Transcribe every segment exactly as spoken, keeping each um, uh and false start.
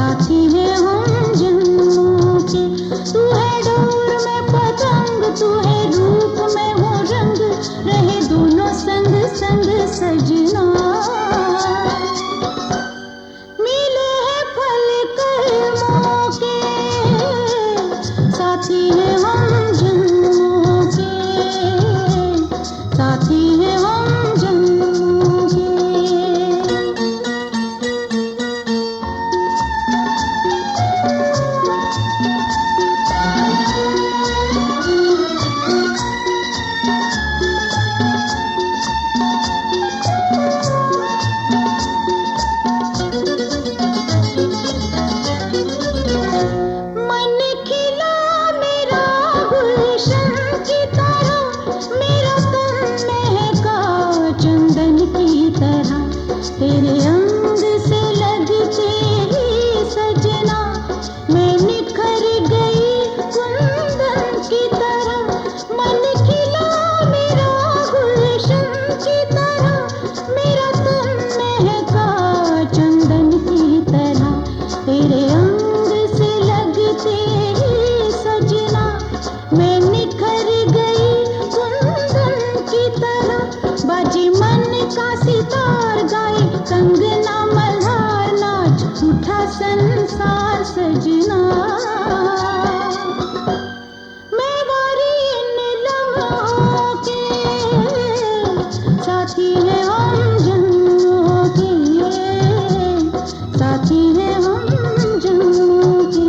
साथी है हम जन्मों के। तू है डोर में पतंग, तू है रूप में वो रंग, रहे दोनों संग संग सजना। मिले हैं फल कर्मों के, साथी है हम जन्मों के, साथी है हम जन्मों के। तेरे अंग से लगते ही सजना, मैं निखर गई कुंदन की तरह। मन खिला मेरा गुलशन की तरह, मेरा तन महका चंदन की तरह। तेरे अंग से लगते ही सजना, मैं निखर गई कुंदन की तरह। बाजी मन का सितार गाए, कंगना मल्हार नाच उठा संसार सजना। मैं वारी इन लम्हों के, साथी है हम जन्मों के, साथी है हम जन्मों के।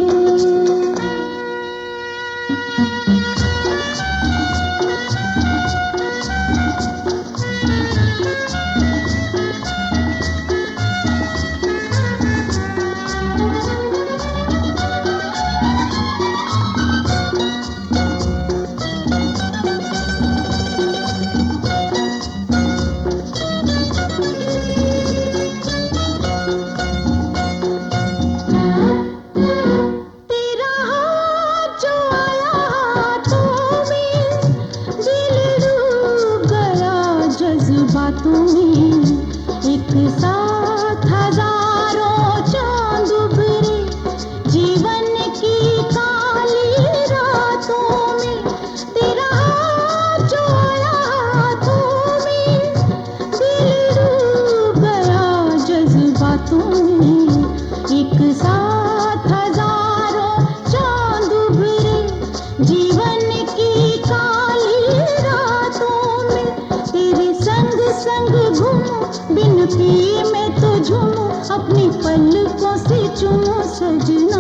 बातों में एक साथ हजारों चांद उभरे, जीवन की काली रातों में तेरा हाथ जो आया हाथों में, दिल डूब गया जज्बातों में। एक साथ हजारों चांद उभरे, जीवन की काली रातों में तेरे संग संग घूमूं, बिन पिए मैं तो झूमूं, अपनी पलकों से चूमूं सजना।